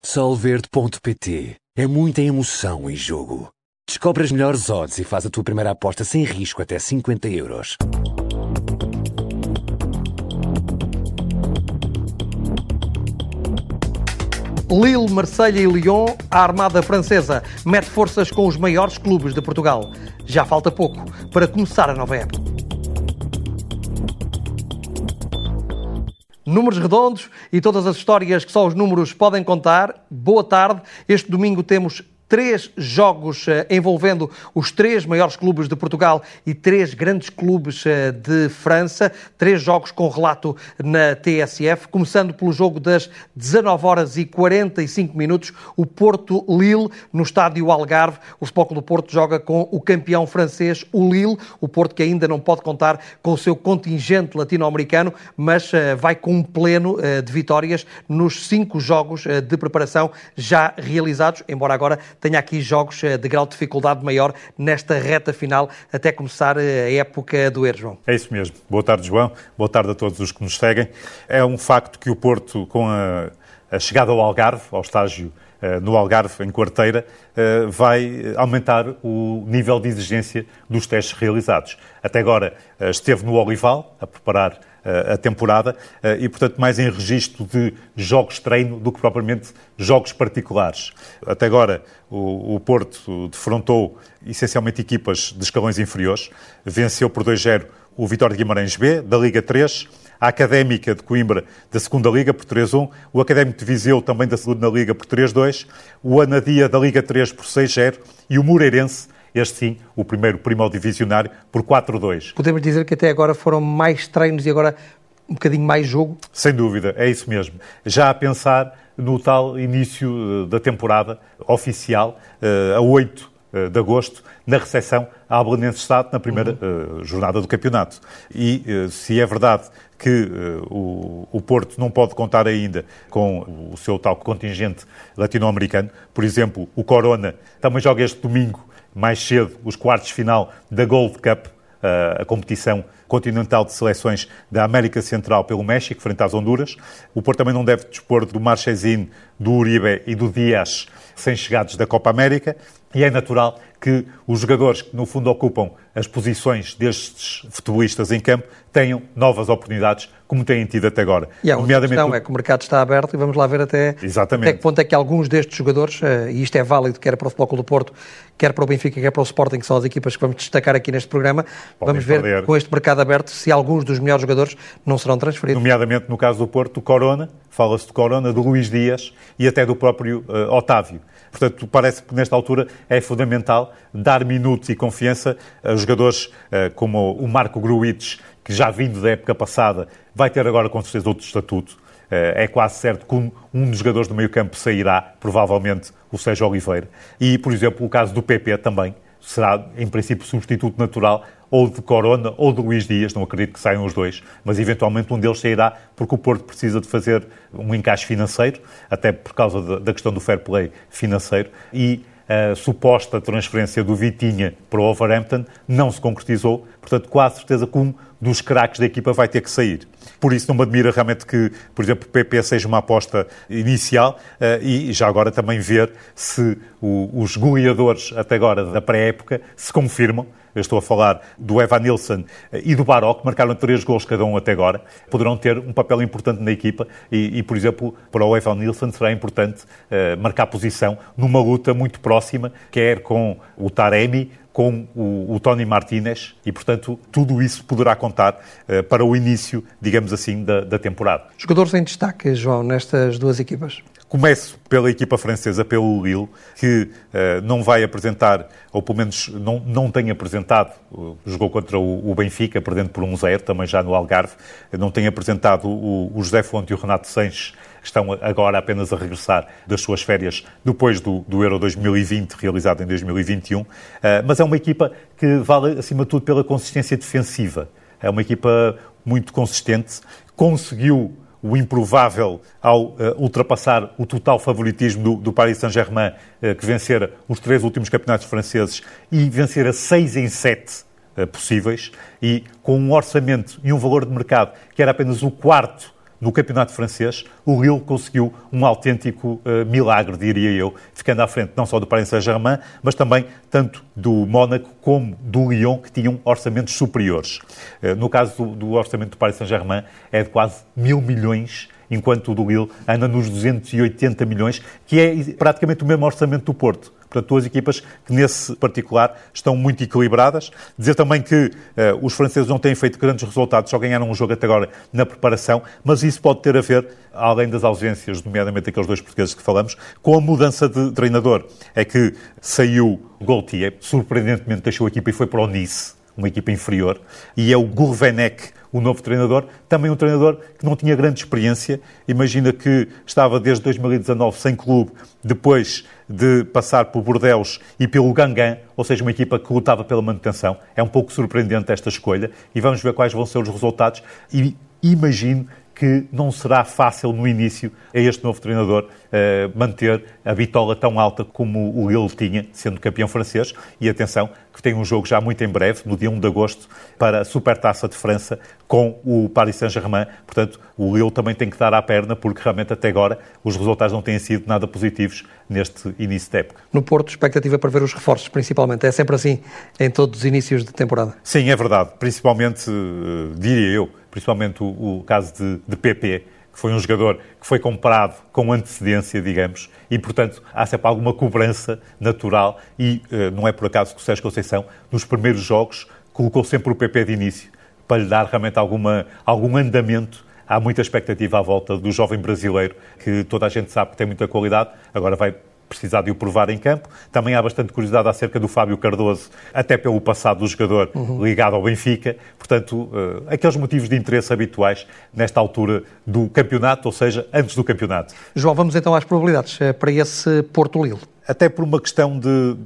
Solverde.pt. É muita emoção em jogo. Descobre as melhores odds e faz a tua primeira aposta sem risco até 50 euros. Lille, Marselha e Lyon, a armada francesa mete forças com os maiores clubes de Portugal. Já falta pouco para começar a nova época. Números redondos e todas as histórias que só os números podem contar. Boa tarde. Este domingo temos 3 jogos envolvendo os 3 maiores clubes de Portugal e 3 grandes clubes de França. 3 jogos com relato na TSF, começando pelo jogo das 19h45, o Porto-Lille, no estádio Algarve. O Futebol Clube do Porto joga com o campeão francês, o Lille. O Porto que ainda não pode contar com o seu contingente latino-americano, mas vai com um pleno de vitórias nos 5 jogos de preparação já realizados, embora agora tenha aqui jogos de grau de dificuldade maior nesta reta final até começar a época do Euro, João. É isso mesmo. Boa tarde, João. Boa tarde a todos os que nos seguem. É um facto que o Porto, com a chegada ao Algarve, ao estágio no Algarve, em Quarteira, vai aumentar o nível de exigência dos testes realizados. Até agora esteve no Olival a preparar a temporada e, portanto, mais em registro de jogos de treino do que propriamente jogos particulares. Até agora o Porto defrontou essencialmente equipas de escalões inferiores, venceu por 2-0 o Vitória de Guimarães B, da Liga 3, a Académica de Coimbra da Segunda Liga por 3-1, o Académico de Viseu também da Segunda Liga por 3-2, o Anadia da Liga 3 por 6-0 e o Moreirense, este sim, o primeiro Primal Divisionário, por 4-2. Podemos dizer que até agora foram mais treinos e agora um bocadinho mais jogo? Sem dúvida, é isso mesmo. Já a pensar no tal início da temporada oficial, a 8 de agosto, na recepção à Belenenses Stade, na primeira jornada do campeonato. E se é verdade que o Porto não pode contar ainda com o seu tal contingente latino-americano, por exemplo, o Corona também joga este domingo, mais cedo, os quartos de final da Gold Cup, a competição continental de seleções da América Central pelo México, frente às Honduras. O Porto também não deve dispor do Marchesín, do Uribe e do Dias, sem chegados da Copa América, e é natural que os jogadores que, no fundo, ocupam as posições destes futebolistas em campo tenham novas oportunidades, como têm tido até agora. E a questão é que o mercado está aberto e vamos lá ver até que ponto é que alguns destes jogadores, e isto é válido quer para o Futebol Clube do Porto, quer para o Benfica, quer para o Sporting, que são as equipas que vamos destacar aqui neste programa, vamos ver com este mercado aberto se alguns dos melhores jogadores não serão transferidos. Nomeadamente, no caso do Porto, o Corona, fala-se de Corona, do Luís Dias e até do próprio Otávio. Portanto, parece que nesta altura é fundamental dar minutos e confiança a jogadores como o Marco Grujic, que já vindo da época passada vai ter agora com certeza outro estatuto. É quase certo que um dos jogadores do meio campo sairá, provavelmente o Sérgio Oliveira. E, por exemplo, o caso do PP também será, em princípio, substituto natural ou de Corona ou de Luís Dias, não acredito que saiam os dois, mas eventualmente um deles sairá porque o Porto precisa de fazer um encaixe financeiro, até por causa da questão do fair play financeiro, e a suposta transferência do Vitinha para o Wolverhampton não se concretizou, portanto, quase certeza que um dos craques da equipa vai ter que sair. Por isso não me admira realmente que, por exemplo, o PP seja uma aposta inicial e já agora também ver se os goleadores até agora da pré-época se confirmam. Eu estou a falar do Evan Nilsson e do Baró, que marcaram 3 gols cada um até agora, poderão ter um papel importante na equipa e por exemplo, para o Evan Nilsson será importante marcar posição numa luta muito próxima, quer com o Taremi, com o Tony Martínez e, portanto, tudo isso poderá contar para o início, digamos assim, da temporada. Jogadores em destaque, João, nestas duas equipas? Começo pela equipa francesa, pelo Lille, que não vai apresentar, ou pelo menos não tem apresentado, jogou contra o Benfica, perdendo por 1-0, também já no Algarve, não tem apresentado o José Fonte e o Renato Sanches, que estão agora apenas a regressar das suas férias depois do Euro 2020, realizado em 2021, mas é uma equipa que vale, acima de tudo, pela consistência defensiva. É uma equipa muito consistente, conseguiu o improvável ao ultrapassar o total favoritismo do Paris Saint-Germain, que vencera os 3 últimos campeonatos franceses e vencer a 6 em 7 possíveis, e com um orçamento e um valor de mercado que era apenas o 4º no campeonato francês, o Lille conseguiu um autêntico milagre, diria eu, ficando à frente não só do Paris Saint-Germain, mas também tanto do Mónaco como do Lyon, que tinham orçamentos superiores. No caso do orçamento do Paris Saint-Germain, é de quase 1.000 milhões, enquanto o do Lille anda nos 280 milhões, que é praticamente o mesmo orçamento do Porto. Portanto, duas equipas que, nesse particular, estão muito equilibradas. Dizer também que os franceses não têm feito grandes resultados, só ganharam um jogo até agora na preparação, mas isso pode ter a ver, além das ausências, nomeadamente aqueles dois portugueses que falamos, com a mudança de treinador. É que saiu Gaultier, surpreendentemente deixou a equipa e foi para o Nice, uma equipa inferior, e é o Gourvenec, o novo treinador, também um treinador que não tinha grande experiência. Imagina que estava desde 2019 sem clube, depois de passar por Bordeaux e pelo Guingamp, ou seja, uma equipa que lutava pela manutenção. É um pouco surpreendente esta escolha e vamos ver quais vão ser os resultados. E imagino que não será fácil no início a este novo treinador manter a bitola tão alta como o Lille tinha, sendo campeão francês. E atenção, que tem um jogo já muito em breve, no dia 1 de agosto, para a Supertaça de França com o Paris Saint-Germain. Portanto, o Lille também tem que dar à perna, porque realmente até agora os resultados não têm sido nada positivos neste início de época. No Porto, expectativa para ver os reforços, principalmente. É sempre assim em todos os inícios de temporada? Sim, é verdade. Principalmente, diria eu, principalmente o caso de PP, que foi um jogador que foi comprado com antecedência, digamos, e, portanto, há sempre alguma cobrança natural e não é por acaso que o Sérgio Conceição, nos primeiros jogos, colocou sempre o PP de início, para lhe dar realmente algum andamento. Há muita expectativa à volta do jovem brasileiro, que toda a gente sabe que tem muita qualidade, agora vai precisar de o provar em campo. Também há bastante curiosidade acerca do Fábio Cardoso, até pelo passado do jogador ligado ao Benfica. Portanto, aqueles motivos de interesse habituais nesta altura do campeonato, ou seja, antes do campeonato. João, vamos então às probabilidades para esse Porto-Lille. Até por uma questão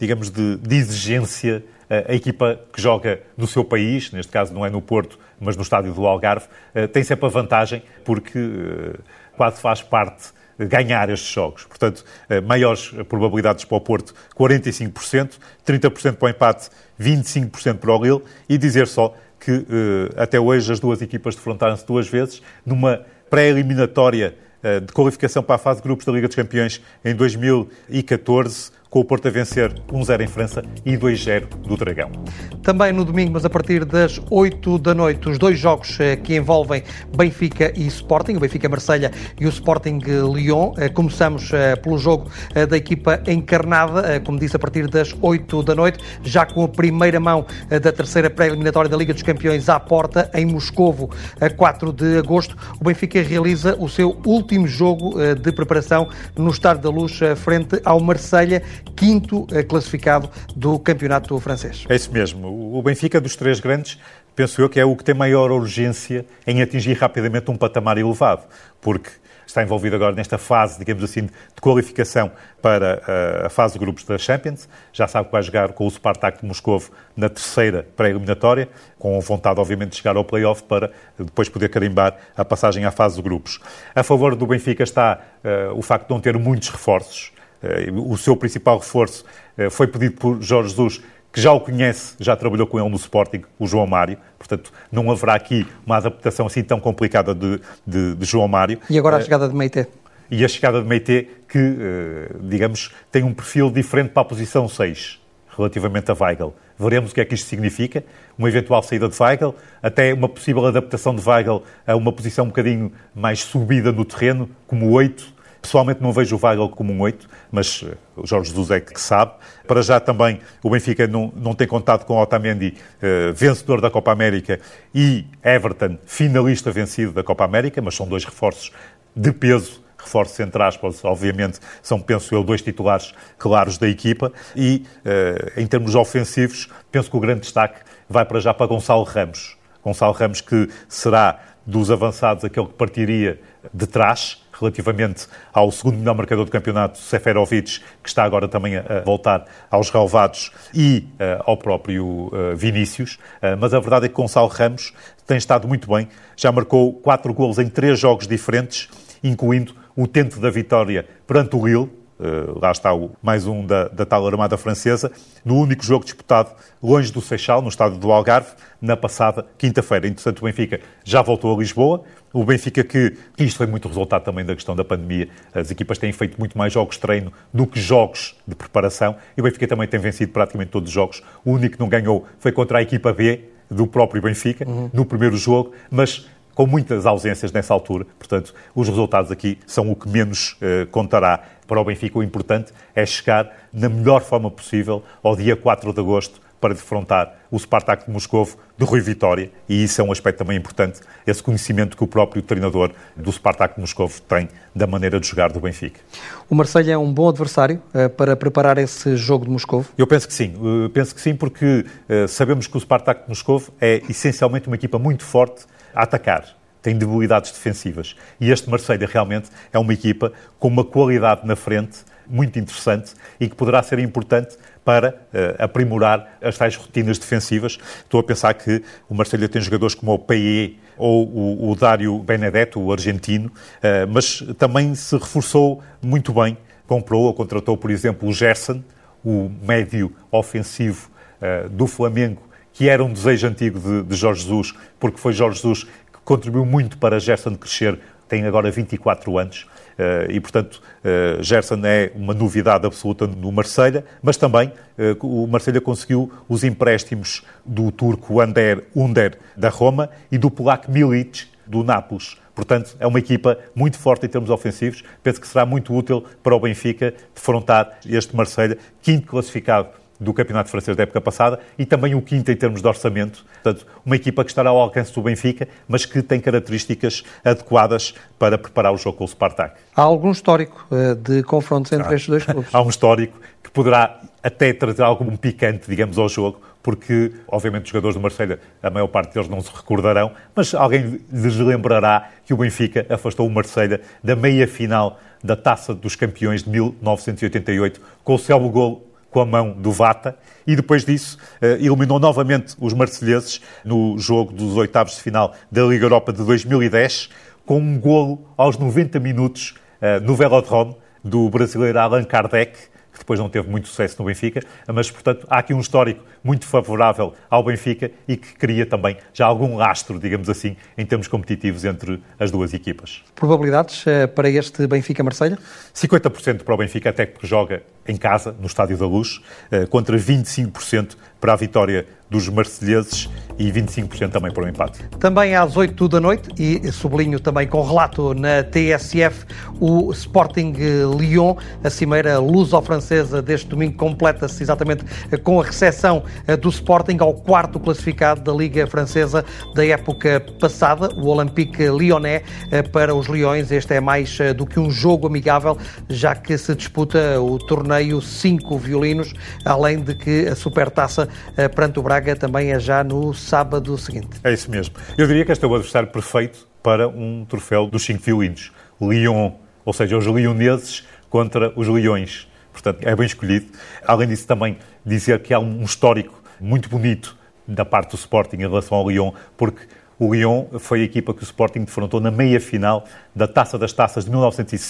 de exigência, a equipa que joga no seu país, neste caso não é no Porto, mas no estádio do Algarve, tem sempre a vantagem, porque quase faz parte ganhar estes jogos. Portanto, maiores probabilidades para o Porto, 45%, 30% para o empate, 25% para o Lille, e dizer só que até hoje as duas equipas defrontaram-se duas vezes numa pré-eliminatória de qualificação para a fase de grupos da Liga dos Campeões em 2014, com o Porto a vencer 1-0 em França e 2-0 do Dragão. Também no domingo, mas a partir das 8 da noite, os dois jogos que envolvem Benfica e Sporting, o Benfica-Marselha e o Sporting-Lyon. Começamos pelo jogo da equipa encarnada, como disse, a partir das 8 da noite, já com a primeira mão da terceira pré-eliminatória da Liga dos Campeões à porta, em Moscovo, a 4 de agosto. O Benfica realiza o seu último jogo de preparação no Estádio da Luz, frente ao Marselha, quinto classificado do campeonato francês. É isso mesmo. O Benfica, dos três grandes, penso eu que é o que tem maior urgência em atingir rapidamente um patamar elevado, porque está envolvido agora nesta fase, digamos assim, de qualificação para a fase de grupos da Champions. Já sabe que vai jogar com o Spartak de Moscovo na terceira pré-eliminatória, com vontade, obviamente, de chegar ao play-off para depois poder carimbar a passagem à fase de grupos. A favor do Benfica está o facto de não ter muitos reforços. O seu principal reforço foi pedido por Jorge Jesus, que já o conhece, já trabalhou com ele no Sporting, o João Mário. Portanto, não haverá aqui uma adaptação assim tão complicada de João Mário. E agora a chegada de Meité. E a chegada de Meité, que, digamos, tem um perfil diferente para a posição 6, relativamente a Weigl. Veremos o que é que isto significa, uma eventual saída de Weigl, até uma possível adaptação de Weigl a uma posição um bocadinho mais subida no terreno, como 8. Pessoalmente não vejo o Weigl como um 8, mas o Jorge Jesus é que sabe. Para já também o Benfica não tem contado com Otamendi, vencedor da Copa América, e Everton, finalista vencido da Copa América, mas são dois reforços de peso, reforços entre aspas, obviamente, são, penso eu, dois titulares claros da equipa. E em termos ofensivos, penso que o grande destaque vai para já para Gonçalo Ramos. Gonçalo Ramos, que será dos avançados aquele que partiria de trás, relativamente ao segundo melhor marcador do campeonato, Seferovic, que está agora também a voltar aos relevados, e ao próprio Vinícius. Mas a verdade é que Gonçalo Ramos tem estado muito bem, já marcou 4 golos em 3 jogos diferentes, incluindo o tento da vitória perante o Lille, lá está mais um da tal armada francesa, no único jogo disputado longe do Seixal, no estádio do Algarve, na passada quinta-feira. Entretanto, o Benfica já voltou a Lisboa. O Benfica isto foi muito resultado também da questão da pandemia, as equipas têm feito muito mais jogos de treino do que jogos de preparação, e o Benfica também tem vencido praticamente todos os jogos. O único que não ganhou foi contra a equipa B do próprio Benfica, no primeiro jogo, mas com muitas ausências nessa altura. Portanto, os resultados aqui são o que menos contará para o Benfica. O importante é chegar na melhor forma possível ao dia 4 de agosto para defrontar o Spartak de Moscovo de Rui Vitória, e isso é um aspecto também importante, esse conhecimento que o próprio treinador do Spartak de Moscovo tem da maneira de jogar do Benfica. O Marselha é um bom adversário para preparar esse jogo de Moscovo? Eu penso que sim, porque sabemos que o Spartak de Moscovo é essencialmente uma equipa muito forte a atacar, tem debilidades defensivas, e este Marselha realmente é uma equipa com uma qualidade na frente muito interessante e que poderá ser importante para aprimorar as tais rotinas defensivas. Estou a pensar que o Marselha tem jogadores como o Payet ou o Dário Benedetto, o argentino, mas também se reforçou muito bem. Comprou ou contratou, por exemplo, o Gerson, o médio ofensivo do Flamengo, que era um desejo antigo de Jorge Jesus, porque foi Jorge Jesus que contribuiu muito para Gerson crescer, tem agora 24 anos. E, portanto, Gerson é uma novidade absoluta no Marselha, mas também o Marselha conseguiu os empréstimos do turco Under da Roma e do polaco Milic do Nápoles. Portanto, é uma equipa muito forte em termos ofensivos. Penso que será muito útil para o Benfica defrontar este Marselha, quinto classificado do Campeonato Francês da época passada e também o quinto em termos de orçamento. Portanto, uma equipa que estará ao alcance do Benfica, mas que tem características adequadas para preparar o jogo com o Spartak. Há algum histórico de confrontos entre estes dois clubes? Há um histórico que poderá até trazer algum picante, digamos, ao jogo, porque, obviamente, os jogadores do Marselha, a maior parte deles não se recordarão, mas alguém lhes lembrará que o Benfica afastou o Marselha da meia-final da Taça dos Campeões de 1988, com o célebre golo com a mão do Vata, e depois disso eliminou novamente os marselheses no jogo dos oitavos de final da Liga Europa de 2010, com um golo aos 90 minutos no Velodrome do brasileiro Allan Kardec, que depois não teve muito sucesso no Benfica, mas, portanto, há aqui um histórico muito favorável ao Benfica e que cria também já algum lastro, digamos assim, em termos competitivos entre as duas equipas. Probabilidades para este Benfica-Marselha? 50% para o Benfica, até porque joga em casa, no Estádio da Luz, contra 25% para a vitória dos marselheses e 25% também para o empate. Também às 8 da noite, e sublinho também com relato na TSF, o Sporting Lyon, a cimeira luso-francesa deste domingo, completa-se exatamente com a recepção do Sporting ao quarto classificado da Liga Francesa da época passada, o Olympique Lyonnais. Para os Leões, este é mais do que um jogo amigável, já que se disputa o torneio 5 violinos, além de que a Supertaça perante o Braga também é já no sábado seguinte. É isso mesmo. Eu diria que este é o adversário perfeito para um troféu dos 5 violinos. Lyon, ou seja, os lioneses contra os leões. Portanto, é bem escolhido. Além disso, também dizer que há um histórico muito bonito da parte do Sporting em relação ao Lyon, porque o Lyon foi a equipa que o Sporting defrontou na meia-final da Taça das Taças de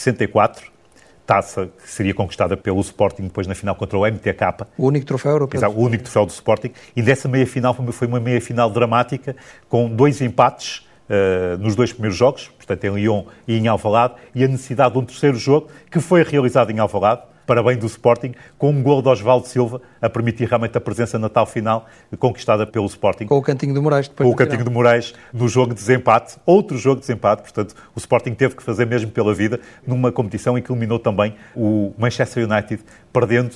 1964, taça que seria conquistada pelo Sporting depois na final contra o MTK. O único troféu europeu. Exato, o único troféu do Sporting. E dessa meia-final foi uma meia-final dramática, com 2 empates nos 2 primeiros jogos, portanto em Lyon e em Alvalade, e a necessidade de um terceiro jogo, que foi realizado em Alvalade, para bem do Sporting, com um golo de Osvaldo Silva, a permitir realmente a presença na tal final conquistada pelo Sporting. Com o Cantinho de Moraes. Com o Cantinho de Moraes no jogo de desempate, outro jogo de desempate, portanto o Sporting teve que fazer mesmo pela vida, numa competição em que eliminou também o Manchester United, perdendo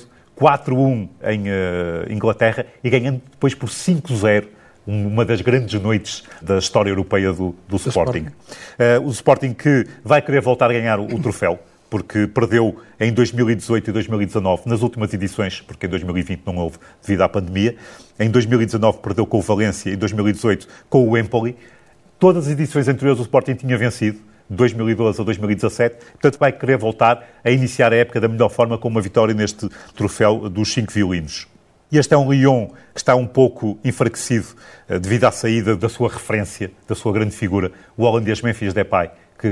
4-1 em Inglaterra e ganhando depois por 5-0. Uma das grandes noites da história europeia do Sporting. O Sporting que vai querer voltar a ganhar o troféu, porque perdeu em 2018 e 2019, nas últimas edições, porque em 2020 não houve devido à pandemia. Em 2019 perdeu com o Valência e em 2018 com o Empoli. Todas as edições anteriores o Sporting tinha vencido, de 2012 a 2017, portanto vai querer voltar a iniciar a época da melhor forma com uma vitória neste troféu dos 5 violinos. E este é um Lyon que está um pouco enfraquecido devido à saída da sua referência, da sua grande figura, o holandês Memphis Depay, que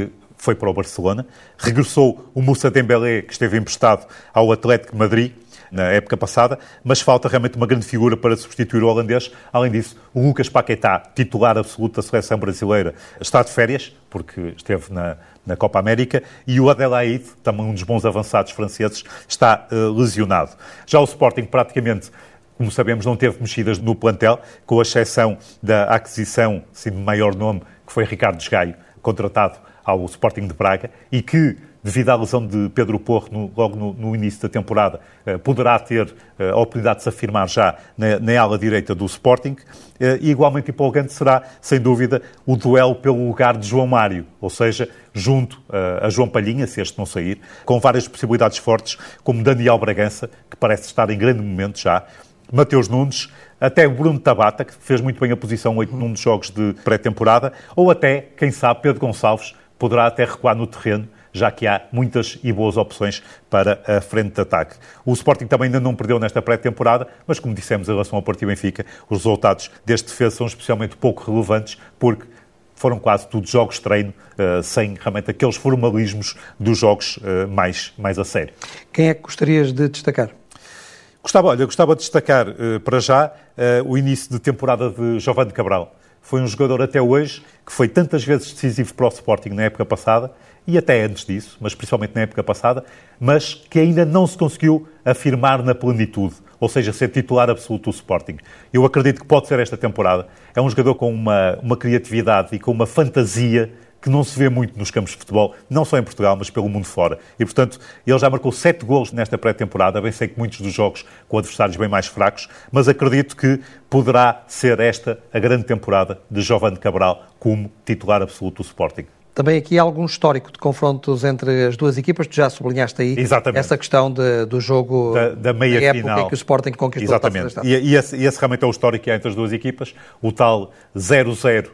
foi para o Barcelona. Regressou o Moussa Dembélé, que esteve emprestado ao Atlético de Madrid na época passada, mas falta realmente uma grande figura para substituir o holandês. Além disso, o Lucas Paquetá, titular absoluto da seleção brasileira, está de férias, porque esteve na Copa América, e o Adelaide, também um dos bons avançados franceses, está lesionado. Já o Sporting praticamente, como sabemos, não teve mexidas no plantel, com a exceção da aquisição, assim, de maior nome, que foi Ricardo Esgaio, contratado ao Sporting de Braga, e que, devido à lesão de Pedro Porro logo no início da temporada, poderá ter a oportunidade de se afirmar já na ala direita do Sporting. E igualmente empolgante será, sem dúvida, o duelo pelo lugar de João Mário, ou seja, junto a João Palhinha, se este não sair, com várias possibilidades fortes, como Daniel Bragança, que parece estar em grande momento já, Mateus Nunes, até Bruno Tabata, que fez muito bem a posição 8 num dos jogos de pré-temporada, ou até, quem sabe, Pedro Gonçalves poderá até recuar no terreno, já que há muitas e boas opções para a frente de ataque. O Sporting também ainda não perdeu nesta pré-temporada, mas como dissemos em relação ao Porto e Benfica, os resultados deste defesa são especialmente pouco relevantes, porque foram quase tudo jogos de treino, sem realmente aqueles formalismos dos jogos mais a sério. Quem é que gostarias de destacar? Gostava de destacar para já o início de temporada de Giovane Cabral. Foi um jogador até hoje que foi tantas vezes decisivo para o Sporting na época passada, e até antes disso, mas principalmente na época passada, mas que ainda não se conseguiu afirmar na plenitude, ou seja, ser titular absoluto do Sporting. Eu acredito que pode ser esta temporada. É um jogador com uma criatividade e com uma fantasia que não se vê muito nos campos de futebol, não só em Portugal, mas pelo mundo fora. E, portanto, ele já marcou 7 golos nesta pré-temporada, bem sei que muitos dos jogos com adversários bem mais fracos, mas acredito que poderá ser esta a grande temporada de Giovane Cabral como titular absoluto do Sporting. Também aqui há algum histórico de confrontos entre as duas equipas, tu já sublinhaste aí. Exatamente. Essa questão do jogo da meia da época final em que o Sporting conquistou. Exatamente. E esse realmente é o histórico que há entre as duas equipas, o tal 0-0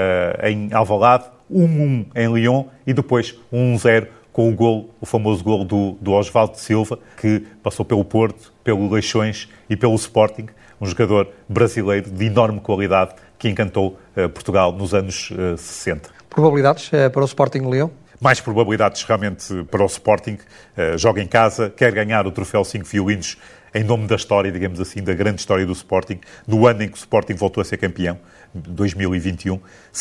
em Alvalade, 1-1 em Lyon e depois 1-0 com o famoso gol do Osvaldo Silva, que passou pelo Porto, pelo Leixões e pelo Sporting, um jogador brasileiro de enorme qualidade que encantou Portugal nos anos 60. Probabilidades para o Sporting Lyon? Mais probabilidades realmente para o Sporting. Joga em casa, quer ganhar o troféu 5 violinos em nome da história, digamos assim, da grande história do Sporting, no ano em que o Sporting voltou a ser campeão, 2021.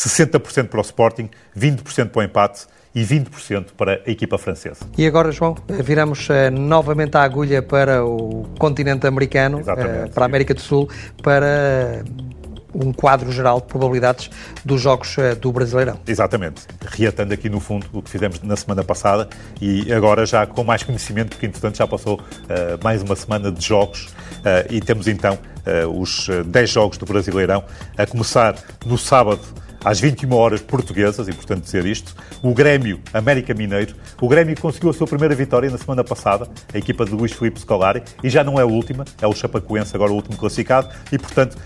60% para o Sporting, 20% para o empate e 20% para a equipa francesa. E agora, João, viramos novamente a agulha para o continente americano, para a América do Sul, para um quadro geral de probabilidades dos jogos do Brasileirão. Exatamente. Reatando aqui no fundo o que fizemos na semana passada e agora já com mais conhecimento, porque entretanto já passou mais uma semana de jogos e temos então os 10 jogos do Brasileirão, a começar no sábado às 21 horas portuguesas, e portanto dizer isto, o Grêmio América Mineiro. O Grêmio conseguiu a sua primeira vitória na semana passada, a equipa de Luís Filipe Scolari, e já não é a última, é o Chapecoense agora o último classificado, e portanto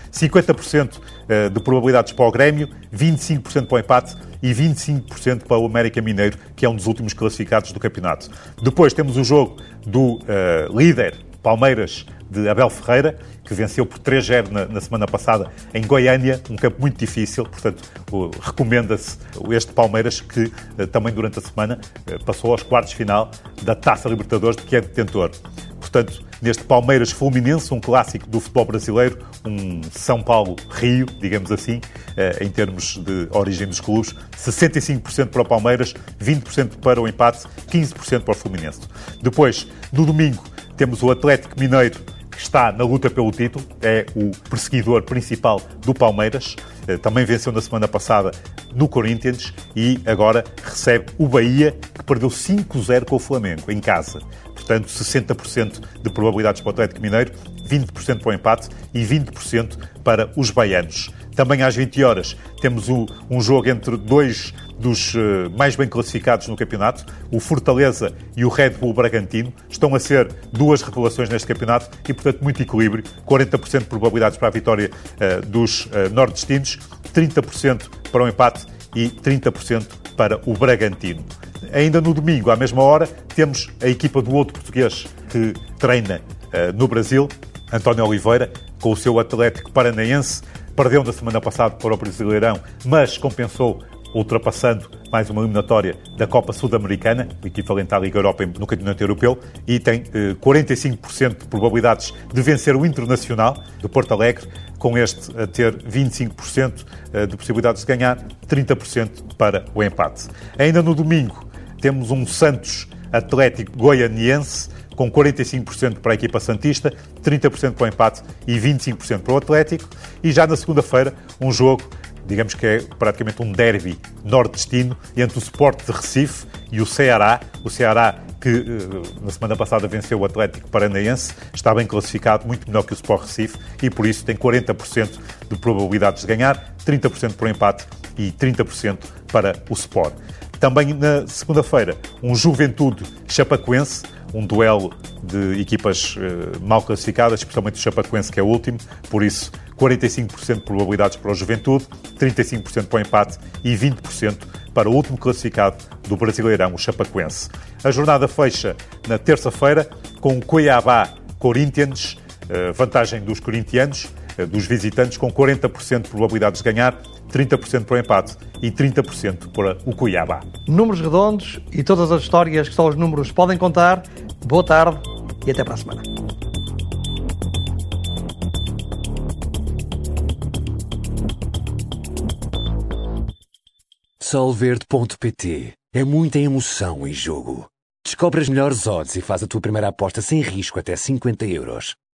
50% de probabilidades para o Grêmio, 25% para o empate e 25% para o América Mineiro, que é um dos últimos classificados do campeonato. Depois temos o jogo do líder Palmeiras de Abel Ferreira, que venceu por 3-0 na semana passada em Goiânia, um campo muito difícil, portanto recomenda-se este Palmeiras que também durante a semana passou aos quartos de final da Taça Libertadores, que é detentor. Portanto, neste Palmeiras Fluminense, um clássico do futebol brasileiro, um São Paulo-Rio, digamos assim, em termos de origem dos clubes, 65% para o Palmeiras, 20% para o empate, 15% para o Fluminense. Depois, no domingo, temos o Atlético Mineiro, que está na luta pelo título, é o perseguidor principal do Palmeiras, também venceu na semana passada no Corinthians e agora recebe o Bahia, que perdeu 5-0 com o Flamengo, em casa. Portanto, 60% de probabilidades para o Atlético Mineiro, 20% para o empate e 20% para os baianos. Também às 20 horas temos um jogo entre dois dos mais bem classificados no campeonato, o Fortaleza e o Red Bull Bragantino. Estão a ser duas revelações neste campeonato e, portanto, muito equilíbrio. 40% de probabilidades para a vitória dos nordestinos, 30% para o empate e 30% para o Bragantino. Ainda no domingo, à mesma hora, temos a equipa do outro português que treina no Brasil, António Oliveira, com o seu Atlético Paranaense. Perdeu na semana passada para o Brasileirão, mas compensou ultrapassando mais uma eliminatória da Copa Sul-Americana, o equivalente à Liga Europa no Campeonato Europeu, e tem 45% de probabilidades de vencer o Internacional de Porto Alegre, com este a ter 25% de possibilidades de ganhar, 30% para o empate. Ainda no domingo temos um Santos Atlético Goianiense, com 45% para a equipa santista, 30% para o empate e 25% para o Atlético. E já na segunda-feira, um jogo, digamos que é praticamente um derby nordestino, entre o Sport de Recife e o Ceará. O Ceará, que na semana passada venceu o Atlético Paranaense, está bem classificado, muito melhor que o Sport Recife, e por isso tem 40% de probabilidades de ganhar, 30% para o empate e 30% para o Sport. Também na segunda-feira, um Juventude Chapecoense, um duelo de equipas mal classificadas, especialmente o Chapecoense, que é o último, por isso 45% de probabilidades para o Juventude, 35% para o empate e 20% para o último classificado do Brasileirão, o Chapecoense. A jornada fecha na terça-feira com o Cuiabá Corinthians, vantagem dos corintianos, dos visitantes, com 40% de probabilidades de ganhar, 30% para o empate e 30% para o Cuiabá. Números redondos e todas as histórias que só os números podem contar. Boa tarde e até para a semana. Solverde.pt. É muita emoção em jogo. Descobre as melhores odds e faz a tua primeira aposta sem risco até 50 euros.